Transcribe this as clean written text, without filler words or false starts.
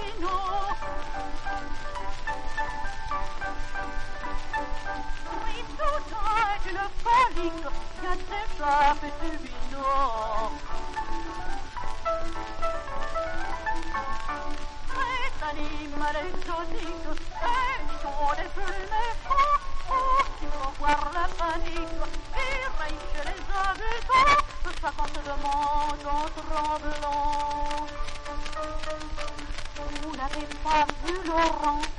Torino. Oui, tout est une folie, il y a des flammes et du vino. Très animal exotique, et sont des plumes francs. Oh, il faut voir la panique, il règne chez les habitants, ça quand se demande en tremblant. Vous n'avez pas vu Laurent?